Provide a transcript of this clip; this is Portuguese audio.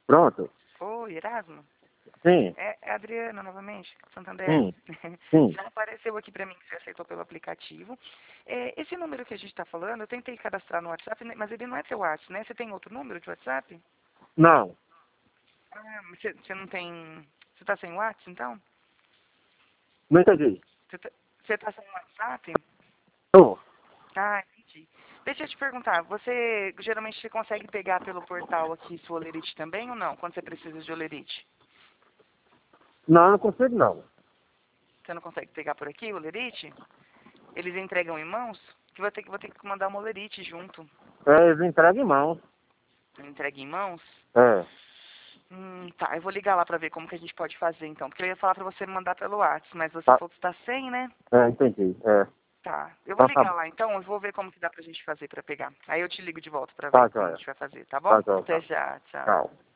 Pronto. Oi, Erasmo? Sim. É a Adriana novamente, Santander. Sim. Já apareceu aqui para mim que você aceitou pelo aplicativo. Esse número que a gente está falando, eu tentei cadastrar no WhatsApp, mas ele não é seu WhatsApp, né? Você tem outro número de WhatsApp? Não. Ah, mas você não tem... Você está sem WhatsApp, então? Não entendi. Você tá sem WhatsApp? Tô. Ah, entendi. Deixa eu te perguntar, você geralmente você consegue pegar pelo portal aqui sua olerite também ou não, quando você precisa de olerite? Não, não consigo não. Você não consegue pegar por aqui o olerite? Eles entregam em mãos? Que vou ter que mandar uma olerite junto. Eles entregam em mãos. Entrega em mãos? É. Tá, eu vou ligar lá pra ver como que a gente pode fazer então. Porque eu ia falar pra você me mandar pelo WhatsApp, mas você Tá. falou que está sem, né? Entendi. É. Tá, eu vou Então tá ligar bom. lá então, eu vou ver como que dá pra gente fazer pra pegar. Aí eu te ligo de volta pra ver Tá, como a joia. gente vai fazer, tá bom? Tá, joia. Até já, tchau. Tchau.